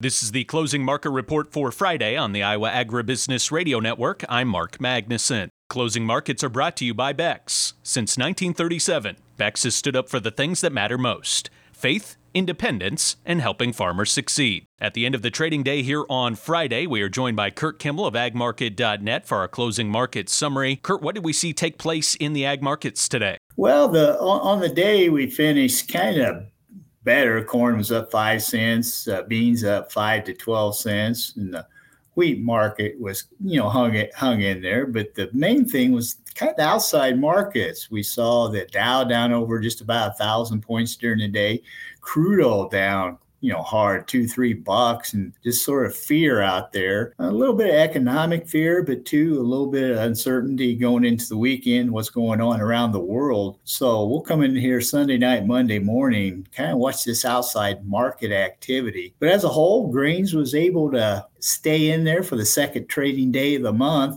This is the closing market report for Friday on the Iowa Agribusiness Radio Network. I'm Mark Magnuson. Closing markets are brought to you by Beck's. Since 1937, Beck's has stood up for the things that matter most: faith, independence, and helping farmers succeed. At the end of the trading day here on Friday, we are joined by Kurt Kimball of agmarket.net for our closing market summary. Kurt, what did we see take place in the ag markets today? Well, on the day we finished kind of better. Corn was up 5 cents, beans up 5 to 12 cents, and the wheat market was, hung in there. But the main thing was kind of the outside markets. We saw that Dow down over just about 1,000 points during the day, crude oil down, hard $2-3, and just sort of fear out there. A little bit of economic fear, but too, a little bit of uncertainty going into the weekend, what's going on around the world. So we'll come in here Sunday night, Monday morning, kind of watch this outside market activity. But as a whole, grains was able to stay in there for the second trading day of the month.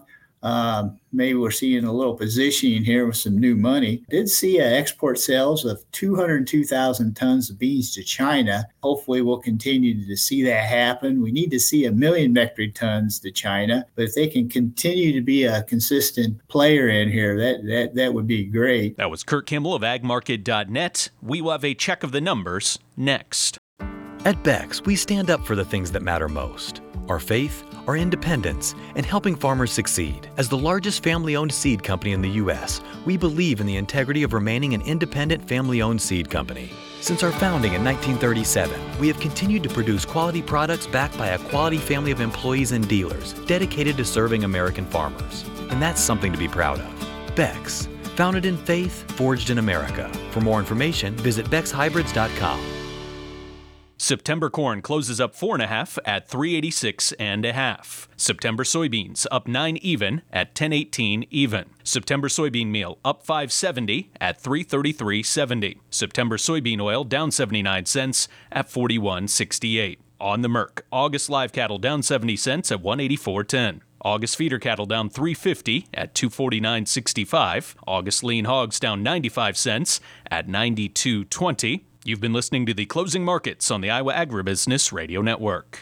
Maybe we're seeing a little positioning here with some new money. Did see export sales of 202,000 tons of beans to China. Hopefully we'll continue to see that happen. We need to see 1 million metric tons to China, but if they can continue to be a consistent player in here, that would be great. That was Kurt Kimball of agmarket.net. We will have a check of the numbers next. At Beck's, we stand up for the things that matter most: our faith, our independence, and helping farmers succeed. As the largest family-owned seed company in the U.S., we believe in the integrity of remaining an independent family-owned seed company. Since our founding in 1937, we have continued to produce quality products backed by a quality family of employees and dealers dedicated to serving American farmers. And that's something to be proud of. Beck's, founded in faith, forged in America. For more information, visit beckshybrids.com. September corn closes up 4.5 at 386.5. September soybeans up 9 even at 10.18 even. September soybean meal up 5.70 at 333.70. September soybean oil down 79 cents at 41.68. On the Merc, August live cattle down 70 cents at 184.10. August feeder cattle down $3.50 at $249.65. August lean hogs down 95 cents at $92.20. You've been listening to the Closing Markets on the Iowa Agribusiness Radio Network.